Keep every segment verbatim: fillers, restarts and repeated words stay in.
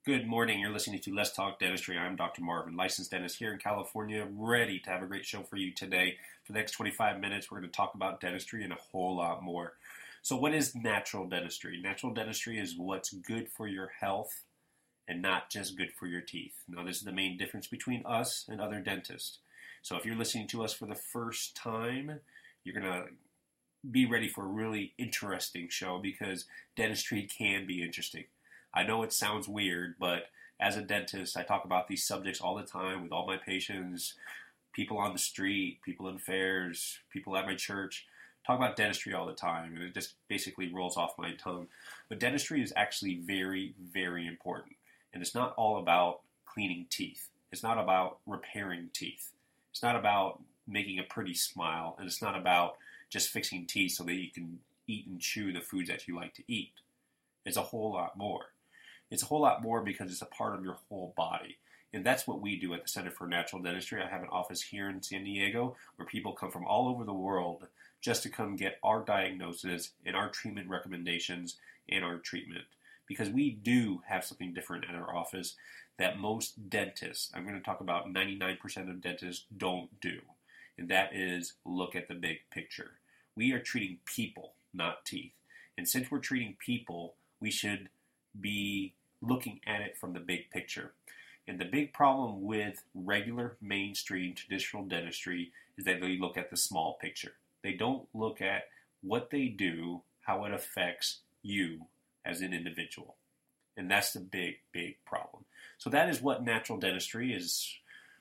Good morning. You're listening to Let's Talk Dentistry. I'm Doctor Marvin, licensed dentist here in California, ready to have a great show for you today. For the next twenty-five minutes, we're going to talk about dentistry and a whole lot more. So what is natural dentistry? Natural dentistry is what's good for your health and not just good for your teeth. Now, this is the main difference between us and other dentists. So if you're listening to us for the first time, you're going to be ready for a really interesting show because dentistry can be interesting. I know it sounds weird, but as a dentist, I talk about these subjects all the time with all my patients, people on the street, people in fairs, people at my church. Talk about dentistry all the time, and it just basically rolls off my tongue. But dentistry is actually very, very important. And it's not all about cleaning teeth. It's not about repairing teeth. It's not about making a pretty smile, and it's not about just fixing teeth so that you can eat and chew the foods that you like to eat. It's a whole lot more. It's a whole lot more because it's a part of your whole body. And that's what we do at the Center for Natural Dentistry. I have an office here in San Diego where people come from all over the world just to come get our diagnosis and our treatment recommendations and our treatment. Because we do have something different at our office that most dentists, I'm going to talk about ninety-nine percent of dentists, don't do. And that is look at the big picture. We are treating people, not teeth. And since we're treating people, we should be looking at it from the big picture. And the big problem with regular mainstream traditional dentistry is that they look at the small picture. They don't look at what they do, how it affects you as an individual. And that's the big, big problem. So that is what natural dentistry is,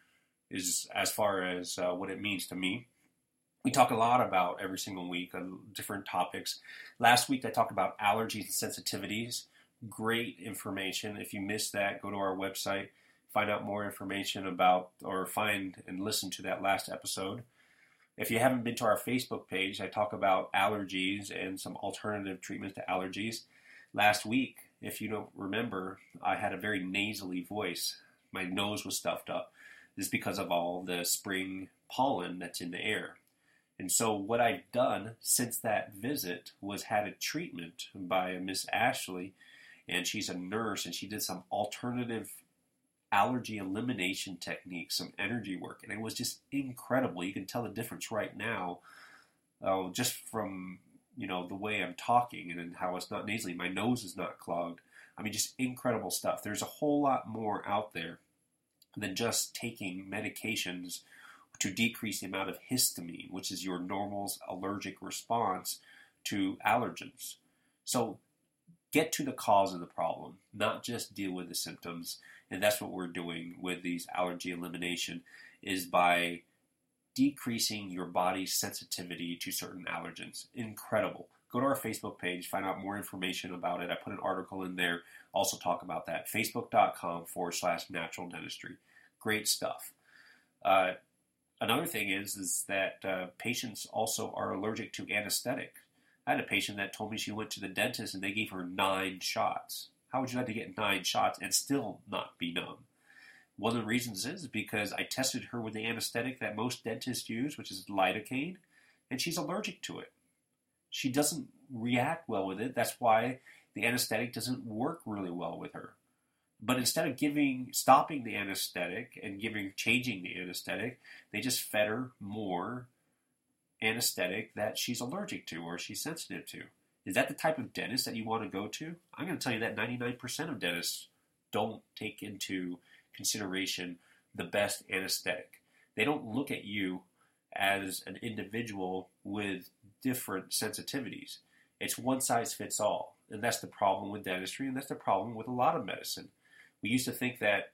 is as far as uh, what it means to me. We talk a lot about every single week on different topics. Last week I talked about allergies and sensitivities. Great information. If you missed that, go to our website, find out more information about, or find and listen to that last episode. If you haven't been to our Facebook page, I talk about allergies and some alternative treatments to allergies. Last week, if you don't remember, I had a very nasally voice. My nose was stuffed up. This is because of all the spring pollen that's in the air. And so what I've done since that visit was had a treatment by Miss Ashley, and she's a nurse, and she did some alternative allergy elimination techniques, some energy work, and it was just incredible. You can tell the difference right now, uh, just from you know the way I'm talking and how it's not nasally. My nose is not clogged. I mean, just incredible stuff. There's a whole lot more out there than just taking medications to decrease the amount of histamine, which is your normal's allergic response to allergens. So get to the cause of the problem, not just deal with the symptoms. And that's what we're doing with these allergy elimination, is by decreasing your body's sensitivity to certain allergens. Incredible. Go to our Facebook page, find out more information about it. I put an article in there, also talk about that. Facebook.com forward slash natural dentistry. Great stuff. Uh, another thing is, is that uh, patients also are allergic to anesthetic. I had a patient that told me she went to the dentist and they gave her nine shots. How would you like to get nine shots and still not be numb? One of the reasons is because I tested her with the anesthetic that most dentists use, which is lidocaine, and she's allergic to it. She doesn't react well with it. That's why the anesthetic doesn't work really well with her. But instead of giving, stopping the anesthetic and giving, changing the anesthetic, they just fed her more anesthetic that she's allergic to or she's sensitive to. Is that the type of dentist that you want to go to? I'm going to tell you that ninety-nine percent of dentists don't take into consideration the best anesthetic. They don't look at you as an individual with different sensitivities. It's one size fits all. And that's the problem with dentistry, and that's the problem with a lot of medicine. We used to think that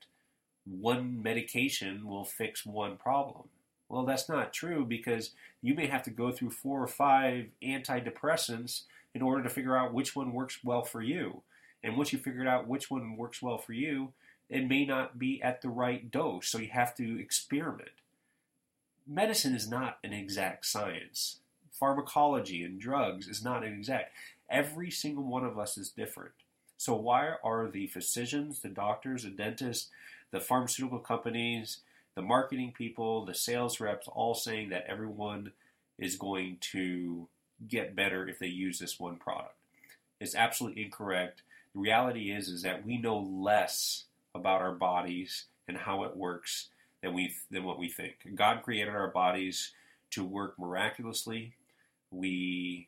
one medication will fix one problem. Well, that's not true, because you may have to go through four or five antidepressants in order to figure out which one works well for you. And once you figure out which one works well for you, it may not be at the right dose, so you have to experiment. Medicine is not an exact science. Pharmacology and drugs is not an exact. Every single one of us is different. So why are the physicians, the doctors, the dentists, the pharmaceutical companies, the marketing people, the sales reps all saying that everyone is going to get better if they use this one product? It's absolutely incorrect. The The reality is, is that we know less about our bodies and how it works than we than what we think. God created our bodies to work miraculously. We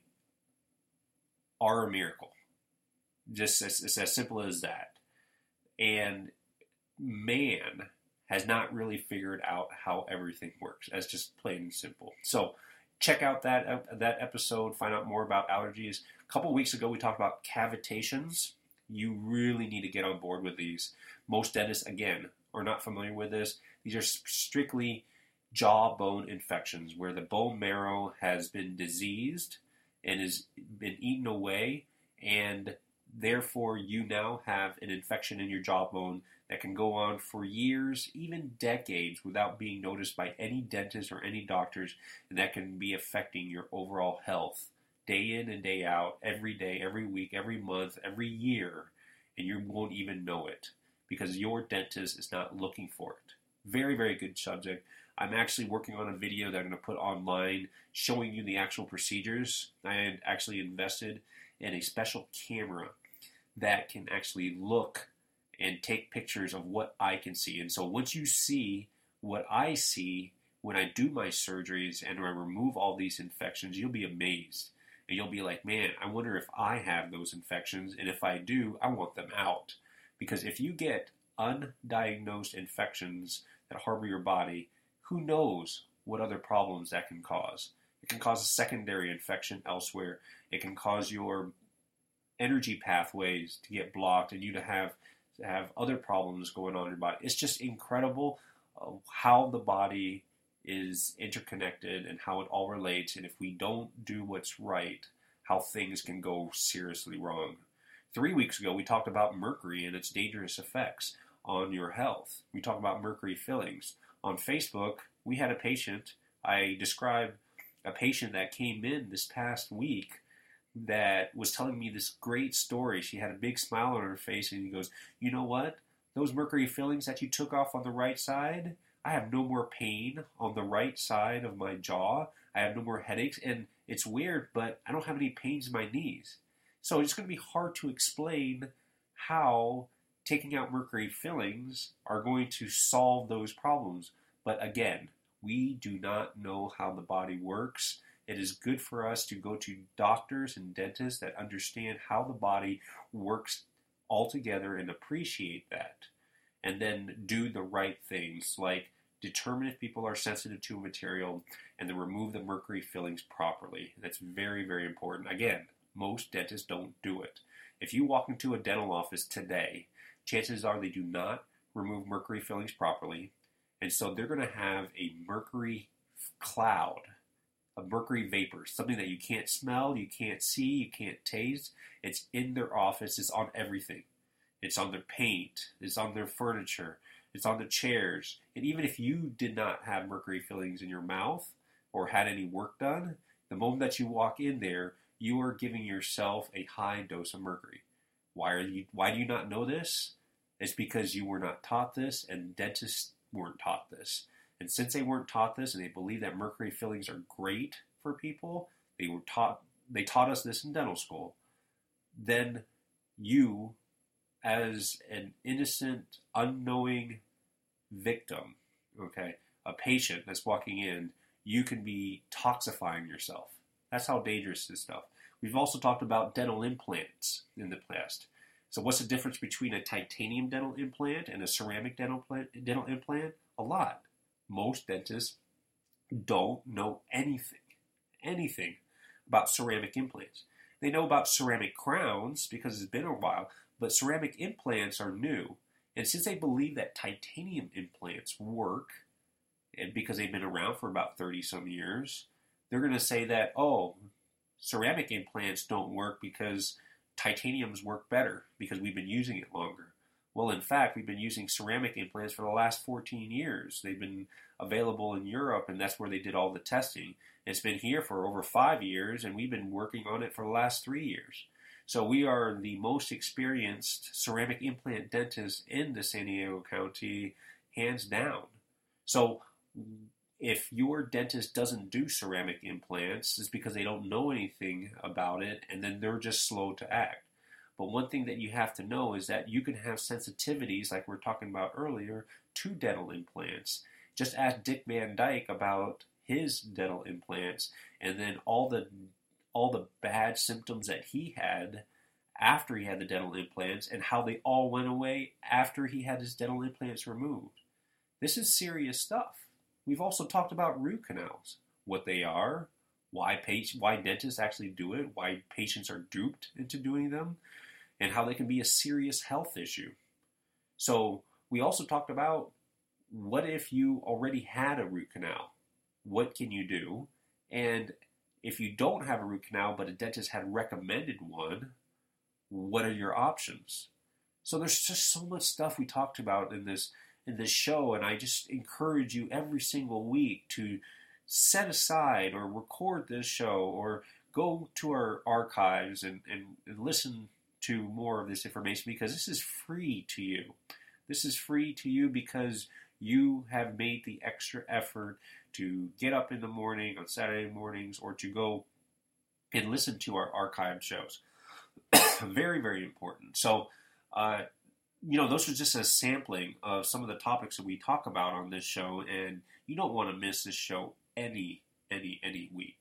are a miracle. Just as, it's as simple as that. And man has not really figured out how everything works. That's just plain and simple. So check out that that episode. Find out more about allergies. A couple weeks ago, we talked about cavitations. You really need to get on board with these. Most dentists, again, are not familiar with this. These are strictly jawbone infections where the bone marrow has been diseased and has been eaten away, and therefore you now have an infection in your jawbone that can go on for years, even decades, without being noticed by any dentist or any doctors, and that can be affecting your overall health day in and day out, every day, every week, every month, every year, and you won't even know it because your dentist is not looking for it. Very, very good subject. I'm actually working on a video that I'm going to put online showing you the actual procedures. I had actually invested in a special camera that can actually look and take pictures of what I can see. And so once you see what I see when I do my surgeries and I remove all these infections, you'll be amazed. And you'll be like, man, I wonder if I have those infections. And if I do, I want them out. Because if you get undiagnosed infections that harbor your body, who knows what other problems that can cause? It can cause a secondary infection elsewhere. It can cause your energy pathways to get blocked and you to have to have other problems going on in your body. It's just incredible uh, how the body is interconnected and how it all relates, and if we don't do what's right, how things can go seriously wrong. Three weeks ago, we talked about mercury and its dangerous effects on your health. We talked about mercury fillings. On Facebook, we had a patient, I described a patient that came in this past week that was telling me this great story. She had a big smile on her face, and he goes, you know what? Those mercury fillings that you took off on the right side, I have no more pain on the right side of my jaw. I have no more headaches, and it's weird, but I don't have any pains in my knees. So it's going to be hard to explain how taking out mercury fillings are going to solve those problems. But again, we do not know how the body works. It is good for us to go to doctors and dentists that understand how the body works altogether and appreciate that. And then do the right things, like determine if people are sensitive to a material and then remove the mercury fillings properly. That's very, very important. Again, most dentists don't do it. If you walk into a dental office today, chances are they do not remove mercury fillings properly, and so they're going to have a mercury cloud, a mercury vapor, something that you can't smell, you can't see, you can't taste. It's in their office, it's on everything. It's on their paint, it's on their furniture, it's on the chairs. And even if you did not have mercury fillings in your mouth or had any work done, the moment that you walk in there, you are giving yourself a high dose of mercury. Why are you? Why do you not know this? It's because you were not taught this, and dentists weren't taught this. And since they weren't taught this, and they believe that mercury fillings are great for people, they were taught. They taught us this in dental school. Then you, as an innocent, unknowing victim, okay, a patient that's walking in, you can be toxifying yourself. That's how dangerous this stuff. We've also talked about dental implants in the past. So what's the difference between a titanium dental implant and a ceramic dental, plant, dental implant? A lot. Most dentists don't know anything, anything about ceramic implants. They know about ceramic crowns because it's been a while, but ceramic implants are new. And since they believe that titanium implants work, and because they've been around for about thirty some years, they're going to say that, oh, ceramic implants don't work because titaniums work better because we've been using it longer. Well, in fact, we've been using ceramic implants for the last fourteen years. They've been available in Europe, and that's where they did all the testing. It's been here for over five years, and we've been working on it for the last three years. So we are the most experienced ceramic implant dentists in the San Diego County, hands down. So if your dentist doesn't do ceramic implants, it's because they don't know anything about it, and then they're just slow to act. But one thing that you have to know is that you can have sensitivities, like we we're talking about earlier, to dental implants. Just ask Dick Van Dyke about his dental implants, and then all the all the bad symptoms that he had after he had the dental implants, and how they all went away after he had his dental implants removed. This is serious stuff. We've also talked about root canals, what they are, why patients, why dentists actually do it, why patients are duped into doing them, and how they can be a serious health issue. So we also talked about, what if you already had a root canal? What can you do? And if you don't have a root canal, but a dentist had recommended one, what are your options? So there's just so much stuff we talked about in this in this show, and I just encourage you every single week to set aside or record this show or go to our archives and, and, and listen to more of this information, because this is free to you. This is free to you because you have made the extra effort to get up in the morning on Saturday mornings or to go and listen to our archived shows. Very, very important. So, uh, you know, those are just a sampling of some of the topics that we talk about on this show, and you don't want to miss this show any, any, any week.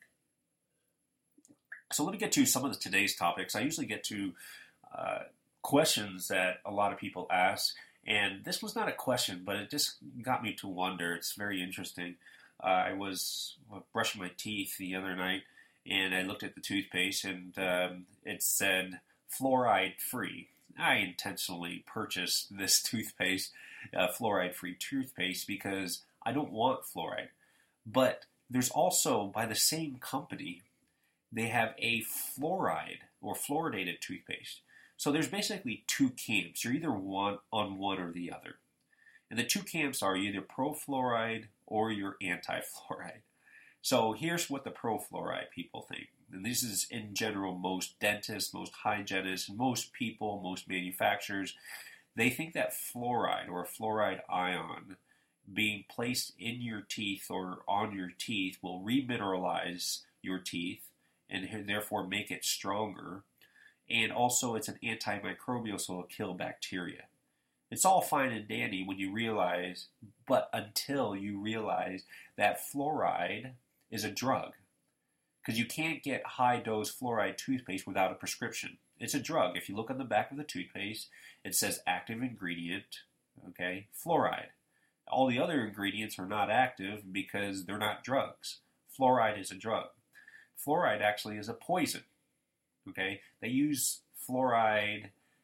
So let me get to some of the, today's topics. I usually get to uh, questions that a lot of people ask, and this was not a question, but it just got me to wonder. It's very interesting. Uh, I was brushing my teeth the other night, and I looked at the toothpaste, and um, it said fluoride-free. I intentionally purchased this toothpaste, uh, fluoride-free toothpaste, because I don't want fluoride. But there's also, by the same company, they have a fluoride or fluoridated toothpaste. So there's basically two camps. You're either one on one or the other. And the two camps are either pro-fluoride or you're anti-fluoride. So here's what the pro-fluoride people think. And this is in general most dentists, most hygienists, most people, most manufacturers. They think that fluoride or a fluoride ion being placed in your teeth or on your teeth will remineralize your teeth and therefore make it stronger. And also it's an antimicrobial, so it'll kill bacteria. It's all fine and dandy when you realize, but until you realize that fluoride is a drug. Because you can't get high-dose fluoride toothpaste without a prescription. It's a drug. If you look on the back of the toothpaste, it says active ingredient, okay, fluoride. All the other ingredients are not active because they're not drugs. Fluoride is a drug. Fluoride actually is a poison, okay? They use fluoride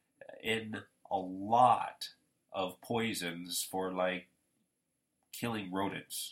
in a lot of poisons for, like, killing rodents.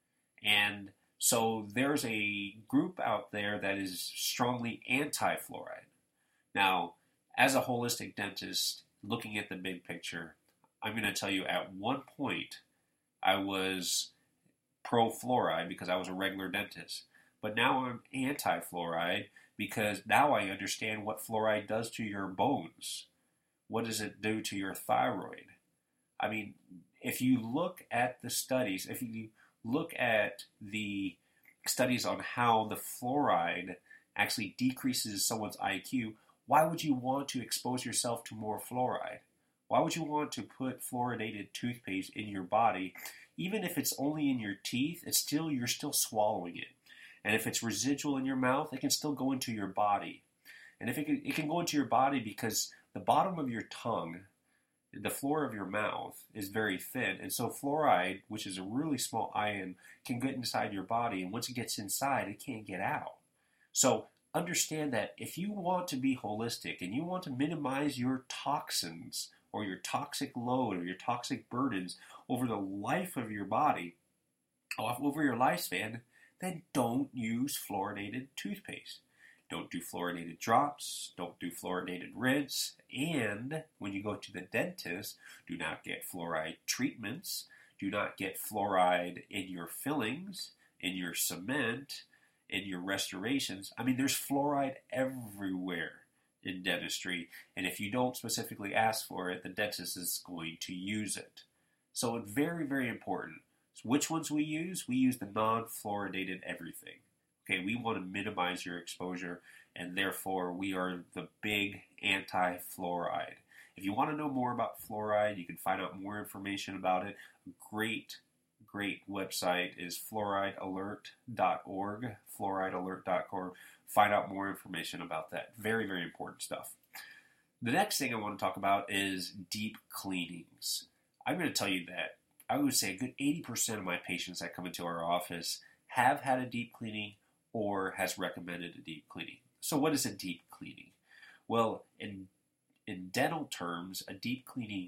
And so there's a group out there that is strongly anti-fluoride. Now, as a holistic dentist, looking at the big picture, I'm going to tell you at one point I was pro-fluoride because I was a regular dentist. But now I'm anti-fluoride because now I understand what fluoride does to your bones. What does it do to your thyroid? I mean, if you look at the studies, if you look at the studies on how the fluoride actually decreases someone's I Q, why would you want to expose yourself to more fluoride? Why would you want to put fluoridated toothpaste in your body? Even if it's only in your teeth, it's still you're still swallowing it. And if it's residual in your mouth, it can still go into your body. And if it can, it can go into your body because the bottom of your tongue, the floor of your mouth is very thin, and so fluoride, which is a really small ion, can get inside your body, and once it gets inside, it can't get out. So understand that if you want to be holistic and you want to minimize your toxins or your toxic load or your toxic burdens over the life of your body, over your lifespan, then don't use fluoridated toothpaste. Don't do fluoridated drops, don't do fluoridated rinse, and when you go to the dentist, do not get fluoride treatments, do not get fluoride in your fillings, in your cement, in your restorations. I mean, there's fluoride everywhere in dentistry, and if you don't specifically ask for it, the dentist is going to use it. So it's very, very important. So which ones we use? We use the non-fluoridated everything. Okay, we want to minimize your exposure and therefore we are the big anti-fluoride. If you want to know more about fluoride, you can find out more information about it. Great, great website is fluoride alert dot org, fluoride alert dot org. Find out more information about that. Very, very important stuff. The next thing I want to talk about is deep cleanings. I'm going to tell you that I would say a good eighty percent of my patients that come into our office have had a deep cleaning or has recommended a deep cleaning. So what is a deep cleaning? Well, in in dental terms, a deep cleaning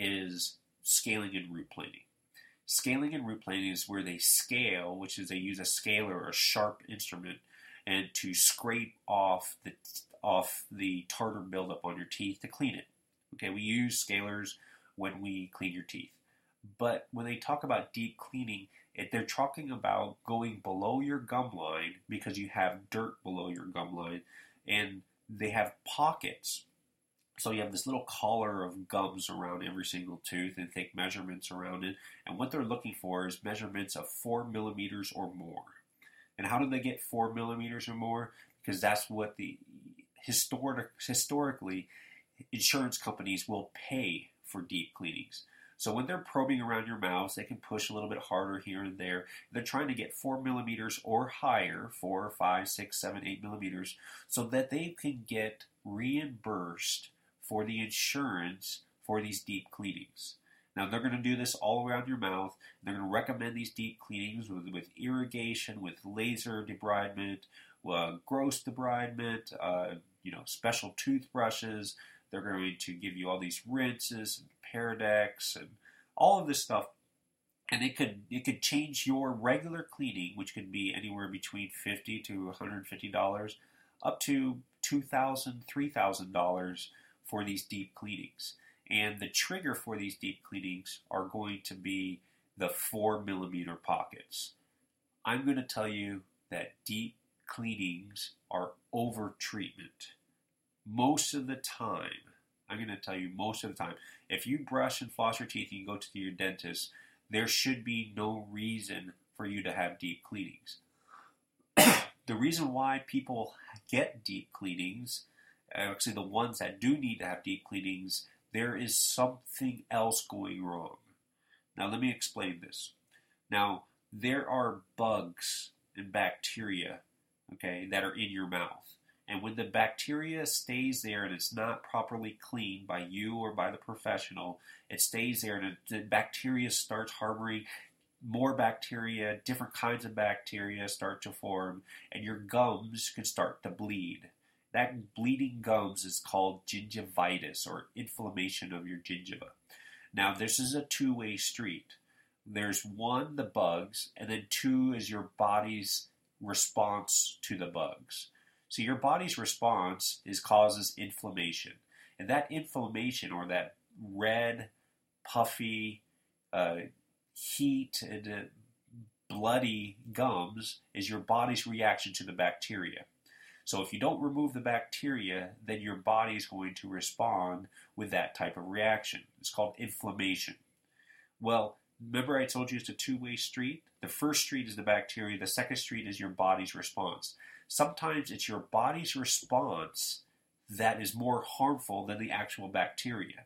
is scaling and root planing. Scaling and root planing is where they scale, which is they use a scaler or a sharp instrument, and to scrape off the off the tartar buildup on your teeth to clean it. Okay, we use scalers when we clean your teeth. But when they talk about deep cleaning, it, they're talking about going below your gum line because you have dirt below your gum line, and they have pockets. So you have this little collar of gums around every single tooth and take measurements around it. And what they're looking for is measurements of four millimeters or more. And how do they get four millimeters or more? Because that's what the historic, historically insurance companies will pay for deep cleanings. So when they're probing around your mouth, they can push a little bit harder here and there. They're trying to get four millimeters or higher, four, five, six, seven, eight millimeters, so that they can get reimbursed for the insurance for these deep cleanings. Now, they're going to do this all around your mouth. They're going to recommend these deep cleanings with, with irrigation, with laser debridement, uh, gross debridement, uh, you know, special toothbrushes. They're going to give you all these rinses and Paradex and all of this stuff. And it could it could change your regular cleaning, which could be anywhere between fifty dollars to one hundred fifty dollars, up to two thousand dollars, three thousand dollars for these deep cleanings. And the trigger for these deep cleanings are going to be the four millimeter pockets. I'm going to tell you that deep cleanings are over treatment. Most of the time, I'm going to tell you most of the time, if you brush and floss your teeth and you go to your dentist, there should be no reason for you to have deep cleanings. The reason why people get deep cleanings, actually the ones that do need to have deep cleanings, there is something else going wrong. Now let me explain this. Now, there are bugs and bacteria, okay, that are in your mouth. And when the bacteria stays there and it's not properly cleaned by you or by the professional, it stays there and the bacteria starts harboring more bacteria, different kinds of bacteria start to form, and your gums can start to bleed. That bleeding gums is called gingivitis, or inflammation of your gingiva. Now, this is a two-way street. There's one, the bugs, and then two is your body's response to the bugs. So your body's response is causes inflammation. And that inflammation, or that red, puffy, uh, heat, and uh, bloody gums, is your body's reaction to the bacteria. So if you don't remove the bacteria, then your body is going to respond with that type of reaction. It's called inflammation. Well, remember I told you it's a two-way street? The first street is the bacteria. The second street is your body's response. Sometimes it's your body's response that is more harmful than the actual bacteria.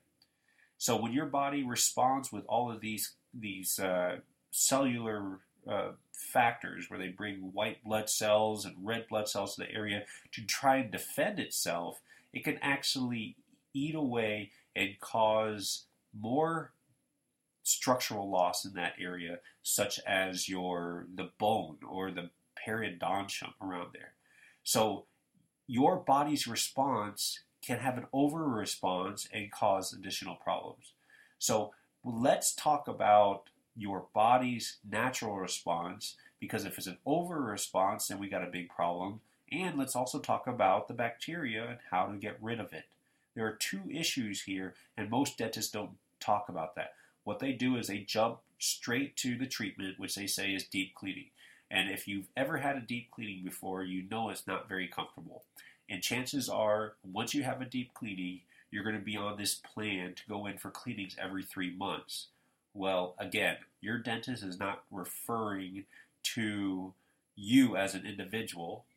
So when your body responds with all of these these uh, cellular uh, factors, where they bring white blood cells and red blood cells to the area to try and defend itself, it can actually eat away and cause more structural loss in that area, such as your the bone or the periodontium around there. So your body's response can have an over response and cause additional problems. So let's talk about your body's natural response, because if it's an over response, then we got a big problem. And let's also talk about the bacteria and how to get rid of it. There are two issues here, and most dentists don't talk about that. What they do is they jump straight to the treatment, which they say is deep cleaning. And if you've ever had a deep cleaning before, you know it's not very comfortable. And chances are, once you have a deep cleaning, you're going to be on this plan to go in for cleanings every three months. Well, again, your dentist is not referring to you as an individual.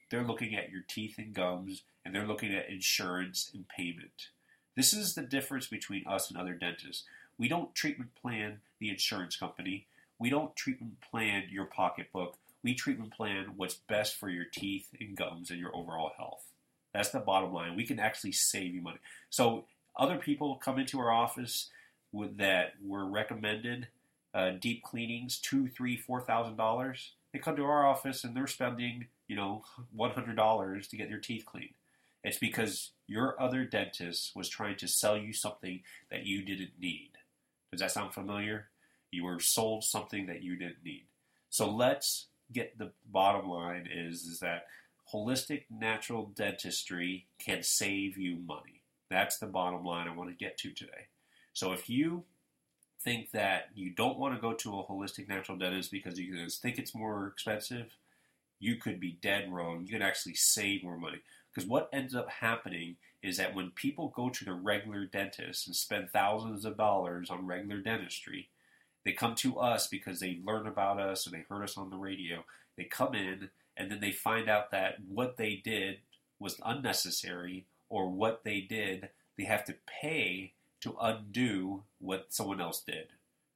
they're looking at your teeth and gums, and they're looking at insurance and payment. This is the difference between us and other dentists. We don't treatment plan the insurance company. We don't treatment plan your pocketbook. We treatment plan what's best for your teeth and gums and your overall health. That's the bottom line. We can actually save you money. So other people come into our office with that were recommended uh, deep cleanings, two, three, four thousand dollars. They come to our office and they're spending, you know, one hundred dollars to get their teeth cleaned. It's because your other dentist was trying to sell you something that you didn't need. Does that sound familiar? You were sold something that you didn't need. So let's get the bottom line is, is that holistic natural dentistry can save you money. That's the bottom line I want to get to today. So if you think that you don't want to go to a holistic natural dentist because you think it's more expensive, you could be dead wrong. You can actually save more money. Because what ends up happening is that when people go to the regular dentist and spend thousands of dollars on regular dentistry, they come to us because they learn about us and they heard us on the radio. They come in and then they find out that what they did was unnecessary, or what they did, they have to pay to undo what someone else did.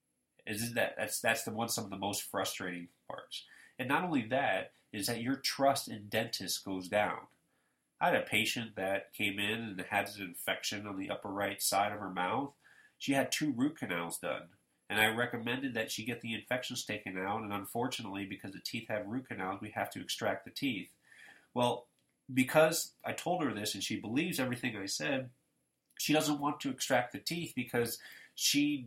Isn't that that's that's the one some of the most frustrating parts. And not only that, is that your trust in dentists goes down. I had a patient that came in and had an infection on the upper right side of her mouth. She had two root canals done. And I recommended that she get the infections taken out. And unfortunately, because the teeth have root canals, we have to extract the teeth. Well, because I told her this and she believes everything I said, she doesn't want to extract the teeth because she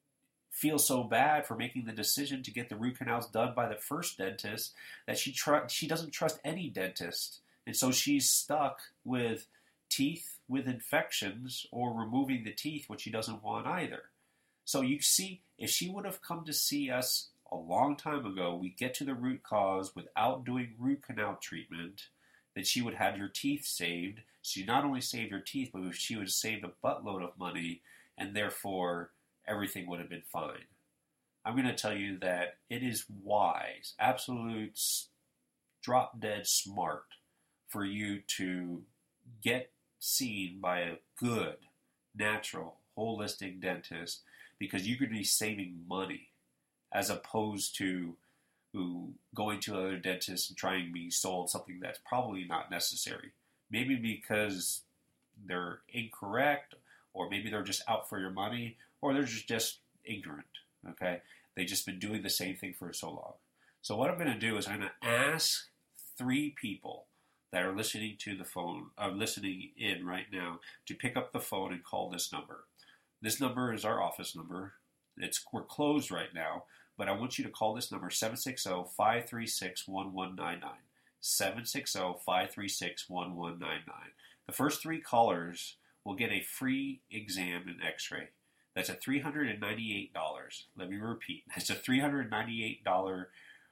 feels so bad for making the decision to get the root canals done by the first dentist that she tr- she doesn't trust any dentist. And so she's stuck with teeth with infections or removing the teeth, which she doesn't want either. So you see, if she would have come to see us a long time ago, we get to the root cause without doing root canal treatment, then she would have your teeth saved. She not only saved your teeth, but she would have saved a buttload of money, and therefore everything would have been fine. I'm going to tell you that it is wise, absolute drop dead smart for you to get seen by a good, natural, holistic dentist, because you could be saving money as opposed to who going to other dentists and trying to be sold something that's probably not necessary. Maybe because they're incorrect, or maybe they're just out for your money, or they're just, just ignorant, okay? They've just been doing the same thing for so long. So what I'm going to do is I'm going to ask three people that are listening to the phone, are listening in right now, to pick up the phone and call this number. This number is our office number. It's we're closed right now, but I want you to call this number, seven six zero, five three six, one one nine nine. seven six zero, five three six, one one nine nine. The first three callers will get a free exam and x-ray. That's a three hundred ninety-eight dollars. Let me repeat. It's a three hundred ninety-eight dollars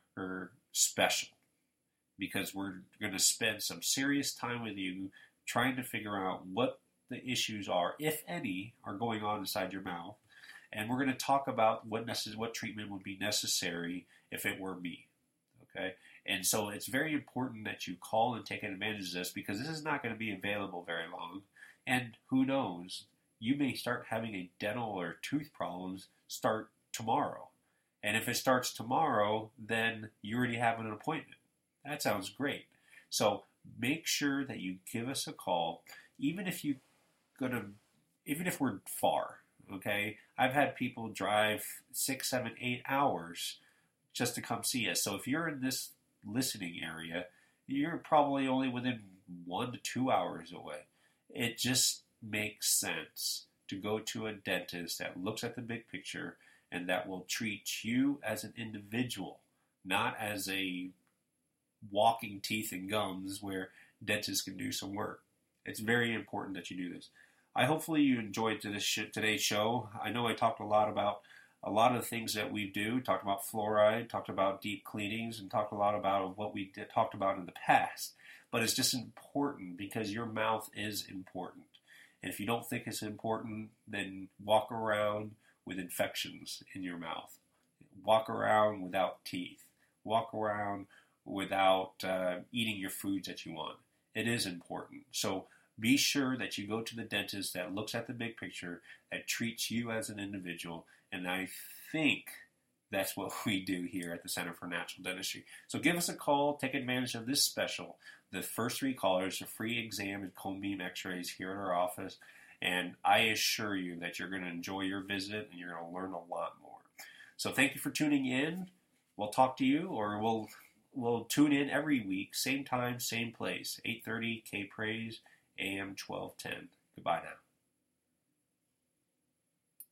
special, because we're going to spend some serious time with you trying to figure out what the issues are, if any, are going on inside your mouth. And we're going to talk about what necess- what treatment would be necessary if it were me. Okay? And so it's very important that you call and take advantage of this, because this is not going to be available very long. And who knows, you may start having a dental or tooth problems start tomorrow. And if it starts tomorrow, then you already have an appointment. That sounds great. So make sure that you give us a call, even if you gonna, even if we're far. Okay, I've had people drive six, seven, eight hours just to come see us. So if you're in this listening area, you're probably only within one to two hours away. It just makes sense to go to a dentist that looks at the big picture and that will treat you as an individual, not as a walking teeth and gums where dentists can do some work. It's very important that you do this. I hopefully you enjoyed this sh- today's show. I know I talked a lot about a lot of the things that we do. Talked about fluoride, talked about deep cleanings, and talked a lot about what we did, talked about in the past. But it's just important because your mouth is important. And if you don't think it's important, then walk around with infections in your mouth. Walk around without teeth. Walk around without uh, eating your foods that you want. It is important. So be sure that you go to the dentist that looks at the big picture, that treats you as an individual, and I think that's what we do here at the Center for Natural Dentistry. So give us a call, take advantage of this special. The first three callers, a free exam and cone beam x-rays here at our office, and I assure you that you're going to enjoy your visit and you're going to learn a lot more. So thank you for tuning in. We'll talk to you, or we'll we'll tune in every week, same time, same place, eight thirty K Praise, A M twelve ten. Goodbye now.